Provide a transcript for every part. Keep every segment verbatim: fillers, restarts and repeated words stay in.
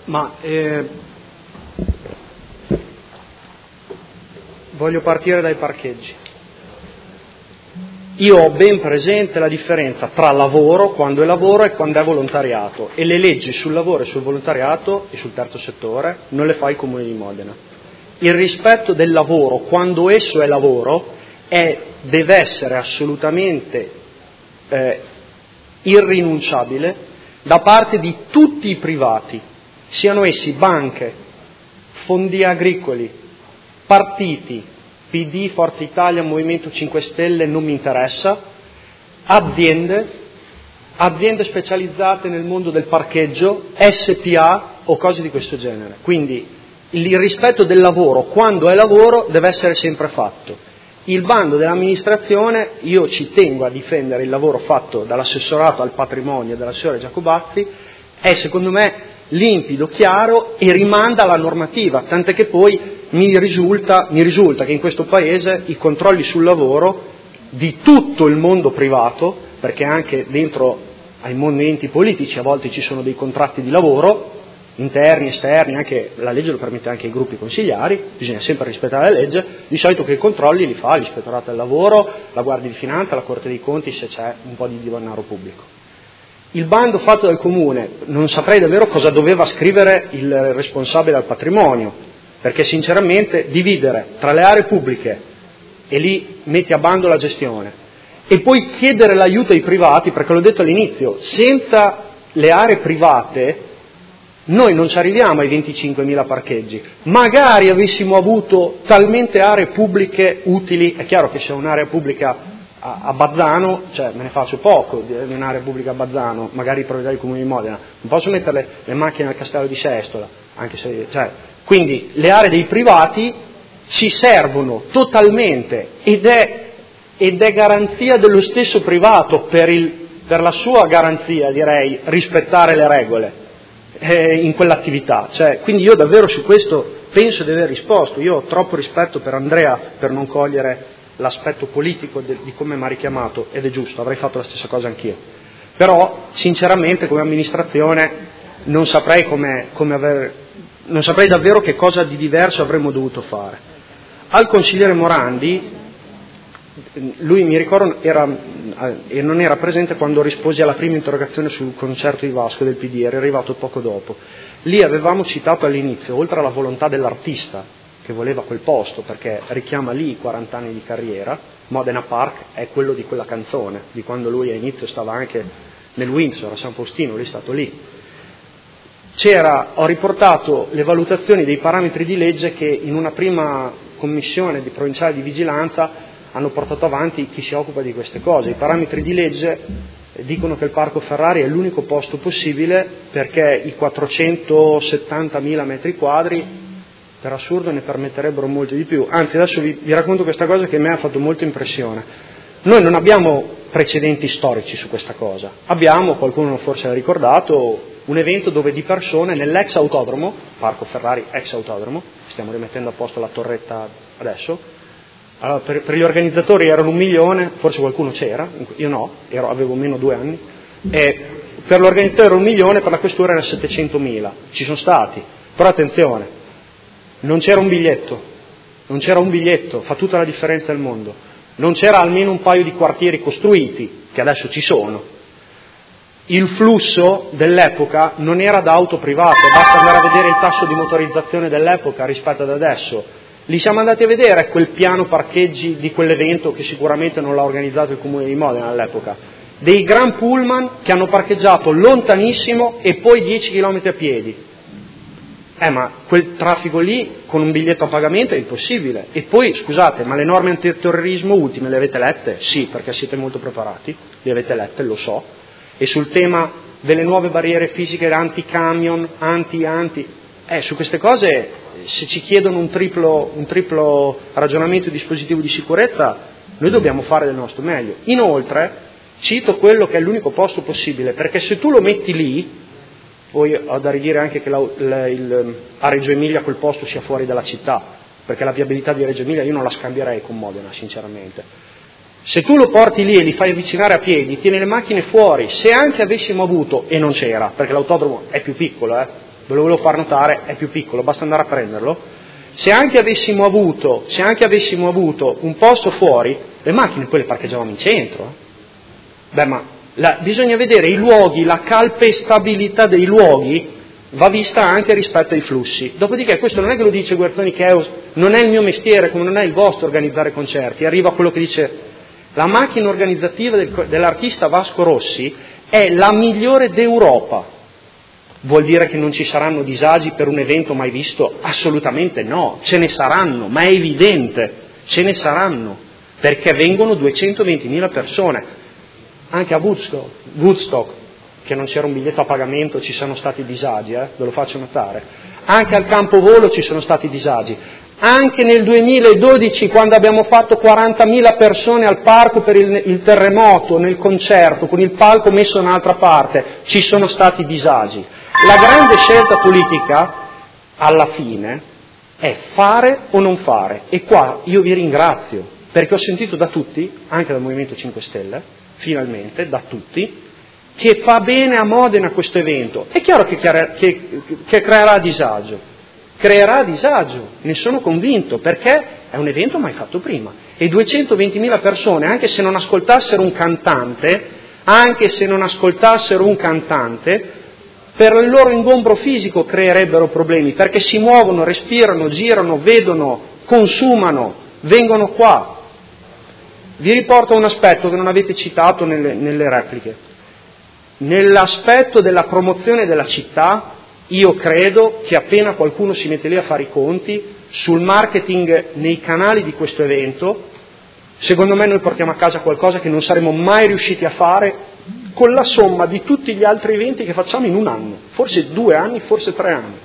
Ma eh, voglio partire dai parcheggi. Io ho ben presente la differenza tra lavoro, quando è lavoro, e quando è volontariato, e le leggi sul lavoro e sul volontariato e sul terzo settore non le fa il Comune di Modena. Il rispetto del lavoro, quando esso è lavoro, è, deve essere assolutamente eh, irrinunciabile da parte di tutti i privati, siano essi banche, fondi agricoli, partiti, P D, Forza Italia, Movimento cinque Stelle, non mi interessa, aziende, aziende specializzate nel mondo del parcheggio, S P A o cose di questo genere. Quindi il rispetto del lavoro, quando è lavoro, deve essere sempre fatto. Il bando dell'amministrazione, io ci tengo a difendere il lavoro fatto dall'assessorato al patrimonio dell'assessore Giacobazzi, è secondo me limpido, chiaro e rimanda alla normativa, tant'è che poi mi risulta, mi risulta che in questo Paese i controlli sul lavoro di tutto il mondo privato, perché anche dentro ai movimenti politici a volte ci sono dei contratti di lavoro, interni, esterni, anche la legge lo permette anche ai gruppi consigliari, bisogna sempre rispettare la legge, di solito che i controlli li fa l'ispettorato del lavoro, la Guardia di Finanza, la Corte dei Conti se c'è un po' di denaro pubblico. Il bando fatto dal Comune, non saprei davvero cosa doveva scrivere il responsabile al patrimonio, perché sinceramente dividere tra le aree pubbliche e lì metti a bando la gestione e poi chiedere l'aiuto ai privati, perché l'ho detto all'inizio, senza le aree private noi non ci arriviamo ai venticinquemila parcheggi. Magari avessimo avuto talmente aree pubbliche utili, è chiaro che se un'area pubblica a Bazzano, cioè me ne faccio poco di un'area pubblica a Bazzano, magari i proprietari del Comune di Modena, non posso mettere le, le macchine al castello di Sestola, anche se, cioè, quindi le aree dei privati ci servono totalmente ed è, ed è garanzia dello stesso privato per, il, per la sua garanzia, direi, rispettare le regole eh, in quell'attività. Cioè, quindi io davvero su questo penso di aver risposto. Io ho troppo rispetto per Andrea per non cogliere l'aspetto politico de, di come mi ha richiamato, ed è giusto, avrei fatto la stessa cosa anch'io. Però, sinceramente, come amministrazione non saprei come, come aver, non saprei davvero che cosa di diverso avremmo dovuto fare. Al consigliere Morandi, lui mi ricordo era, e non era presente quando risposi alla prima interrogazione sul concerto di Vasco del P D, era arrivato poco dopo. Lì avevamo citato all'inizio, oltre alla volontà dell'artista, che voleva quel posto perché richiama lì i quaranta anni di carriera, Modena Park è quello di quella canzone, di quando lui all'inizio stava anche nel Windsor, a San Faustino, lui è stato lì. C'era, ho riportato le valutazioni dei parametri di legge che in una prima commissione di provinciale di vigilanza hanno portato avanti chi si occupa di queste cose. I parametri di legge dicono che il Parco Ferrari è l'unico posto possibile perché i quattrocentosettantamila metri quadri per assurdo ne permetterebbero molto di più. Anzi, adesso vi, vi racconto questa cosa che a me ha fatto molta impressione. Noi non abbiamo precedenti storici su questa cosa. Abbiamo, qualcuno forse l'ha ricordato, un evento dove di persone nell'ex autodromo, Parco Ferrari ex autodromo, stiamo rimettendo a posto la torretta adesso, allora, per, per gli organizzatori erano un milione, forse qualcuno c'era, io no, ero, avevo meno due anni, e per l'organizzatore era un milione, per la questura era settecentomila. Ci sono stati, però attenzione, non c'era un biglietto, non c'era un biglietto, fa tutta la differenza del mondo. Non c'era almeno un paio di quartieri costruiti, che adesso ci sono. Il flusso dell'epoca non era da auto private, basta andare a vedere il tasso di motorizzazione dell'epoca rispetto ad adesso. Li siamo andati a vedere quel piano parcheggi di quell'evento che sicuramente non l'ha organizzato il Comune di Modena all'epoca. Dei gran pullman che hanno parcheggiato lontanissimo e poi dieci chilometri a piedi. Eh, ma quel traffico lì con un biglietto a pagamento è impossibile. E poi, scusate, ma le norme antiterrorismo ultime le avete lette? Sì, perché siete molto preparati, le avete lette, lo so. E sul tema delle nuove barriere fisiche anti-camion, anti-anti, eh, su queste cose, se ci chiedono un triplo, un triplo ragionamento di dispositivo di sicurezza, noi dobbiamo fare del nostro meglio. Inoltre, cito quello che è l'unico posto possibile, perché se tu lo metti lì, poi ho da ridire anche che la, la, il, a Reggio Emilia quel posto sia fuori dalla città, perché la viabilità di Reggio Emilia io non la scambierei con Modena, sinceramente. Se tu lo porti lì e li fai avvicinare a piedi, tieni le macchine fuori, se anche avessimo avuto, e non c'era, perché l'autodromo è più piccolo, eh, ve lo volevo far notare, è più piccolo, basta andare a prenderlo. Se anche avessimo avuto, se anche avessimo avuto un posto fuori, le macchine poi le parcheggiavamo in centro. Beh, ma la, bisogna vedere i luoghi, la calpestabilità dei luoghi va vista anche rispetto ai flussi. Dopodiché questo non è che lo dice Guerzoni Cheus, non è il mio mestiere, come non è il vostro organizzare concerti. Arriva a quello che dice la macchina organizzativa del, dell'artista Vasco Rossi è la migliore d'Europa. Vuol dire che non ci saranno disagi per un evento mai visto? Assolutamente no, ce ne saranno, ma è evidente, ce ne saranno, perché vengono duecentoventimila persone. Anche a Woodstock, Woodstock, che non c'era un biglietto a pagamento, ci sono stati disagi, eh? Ve lo faccio notare. Anche al Campovolo ci sono stati disagi. Anche nel duemiladodici, quando abbiamo fatto quarantamila persone al parco per il, il terremoto, nel concerto, con il palco messo da un'altra parte, ci sono stati disagi. La grande scelta politica, alla fine, è fare o non fare. E qua io vi ringrazio, perché ho sentito da tutti, anche dal Movimento cinque Stelle, finalmente, da tutti, che fa bene a Modena questo evento. È chiaro che, che, che creerà disagio, creerà disagio, ne sono convinto, perché è un evento mai fatto prima. E duecentoventimila persone, anche se non ascoltassero un cantante, anche se non ascoltassero un cantante, per il loro ingombro fisico creerebbero problemi, perché si muovono, respirano, girano, vedono, consumano, vengono qua. Vi riporto un aspetto che non avete citato nelle, nelle repliche. Nell'aspetto della promozione della città, io credo che appena qualcuno si mette lì a fare i conti sul marketing nei canali di questo evento, secondo me noi portiamo a casa qualcosa che non saremmo mai riusciti a fare con la somma di tutti gli altri eventi che facciamo in un anno, forse due anni, forse tre anni.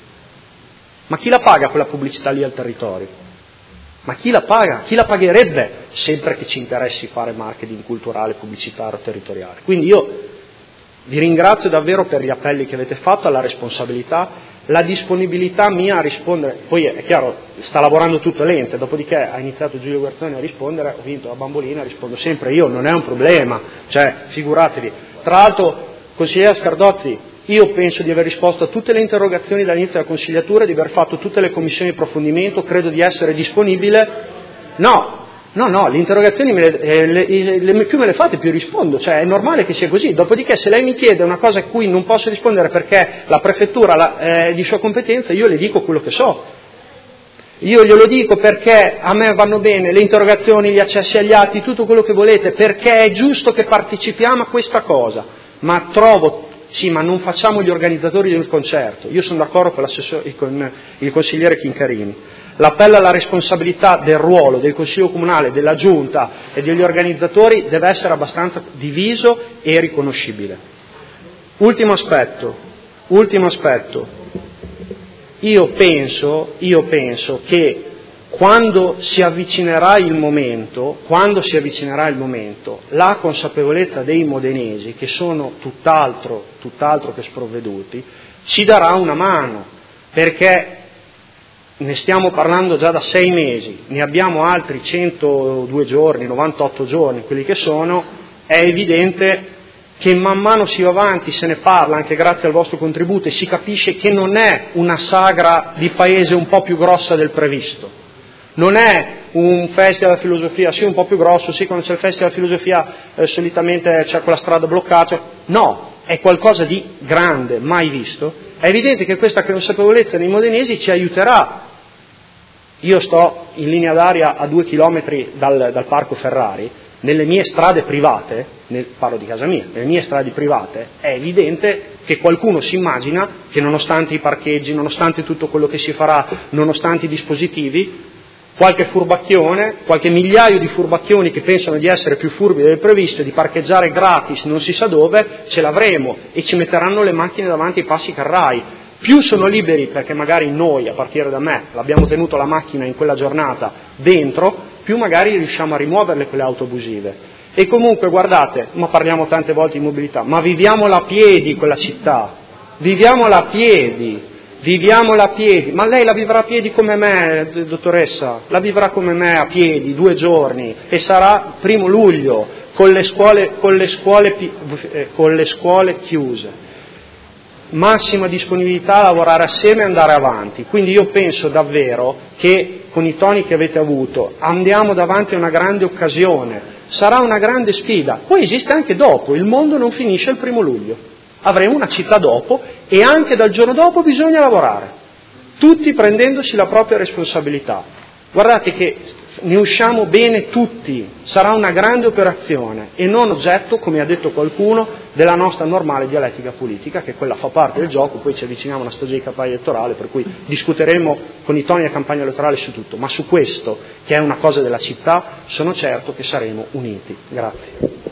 Ma chi la paga quella pubblicità lì al territorio? Ma chi la paga? Chi la pagherebbe sempre che ci interessi fare marketing culturale, pubblicitario, territoriale? Quindi io vi ringrazio davvero per gli appelli che avete fatto, alla responsabilità, la disponibilità mia a rispondere. Poi è chiaro, sta lavorando tutto l'ente, dopodiché ha iniziato Giulio Guerzoni a rispondere, ho vinto la bambolina, rispondo sempre io, non è un problema, cioè figuratevi. Tra l'altro, consigliere Scardozzi, io penso di aver risposto a tutte le interrogazioni dall'inizio della consigliatura, di aver fatto tutte le commissioni di approfondimento, credo di essere disponibile. No, no, no, le interrogazioni me le, eh, le, le, più me le fate più rispondo, cioè è normale che sia così. Dopodiché se lei mi chiede una cosa a cui non posso rispondere perché la prefettura la, è di sua competenza, io le dico quello che so. Io glielo dico perché a me vanno bene le interrogazioni, gli accessi agli atti, tutto quello che volete, perché è giusto che partecipiamo a questa cosa, ma trovo, sì, ma non facciamo gli organizzatori del concerto. Io sono d'accordo con, con il consigliere Chincarini. L'appello alla responsabilità del ruolo del Consiglio Comunale, della Giunta e degli organizzatori deve essere abbastanza diviso e riconoscibile. Ultimo aspetto, ultimo aspetto. Io penso, io penso che quando si avvicinerà il momento, quando si avvicinerà il momento, la consapevolezza dei modenesi, che sono tutt'altro, tutt'altro che sprovveduti, ci darà una mano, perché ne stiamo parlando già da sei mesi, ne abbiamo altri centodue giorni, novantotto giorni, quelli che sono, è evidente che man mano si va avanti, se ne parla anche grazie al vostro contributo e si capisce che non è una sagra di paese un po' più grossa del previsto. Non è un festival della filosofia, sì un po' più grosso, sì quando c'è il festival della filosofia eh, solitamente c'è quella strada bloccata, no, è qualcosa di grande, mai visto. È evidente che questa consapevolezza nei modenesi ci aiuterà. Io sto in linea d'aria a due chilometri dal, dal Parco Ferrari, nelle mie strade private, nel, parlo di casa mia, nelle mie strade private, è evidente che qualcuno si immagina che nonostante i parcheggi, nonostante tutto quello che si farà, nonostante i dispositivi, qualche furbacchione, qualche migliaio di furbacchioni che pensano di essere più furbi del previsto, di parcheggiare gratis non si sa dove, ce l'avremo e ci metteranno le macchine davanti ai passi carrai. Più sono liberi, perché magari noi, a partire da me, l'abbiamo tenuto la macchina in quella giornata dentro, più magari riusciamo a rimuoverle quelle auto abusive. E comunque, guardate, ma parliamo tante volte di mobilità, ma viviamola a piedi quella città, viviamola a piedi, viviamola a piedi, ma lei la vivrà a piedi come me, dottoressa, la vivrà come me a piedi, due giorni, e sarà primo luglio, con le scuole, con le scuole, con le scuole chiuse. massima disponibilità a lavorare assieme e andare avanti. Quindi io penso davvero che con i toni che avete avuto andiamo davanti a una grande occasione, sarà una grande sfida, poi esiste anche dopo, il mondo non finisce il primo luglio, avremo una città dopo e anche dal giorno dopo bisogna lavorare, tutti prendendosi la propria responsabilità. Guardate che ne usciamo bene tutti, sarà una grande operazione e non oggetto, come ha detto qualcuno, della nostra normale dialettica politica, che quella fa parte del gioco, poi ci avviciniamo a una stagione di campagna elettorale, per cui discuteremo con i toni della campagna elettorale su tutto, ma su questo, che è una cosa della città, sono certo che saremo uniti. Grazie.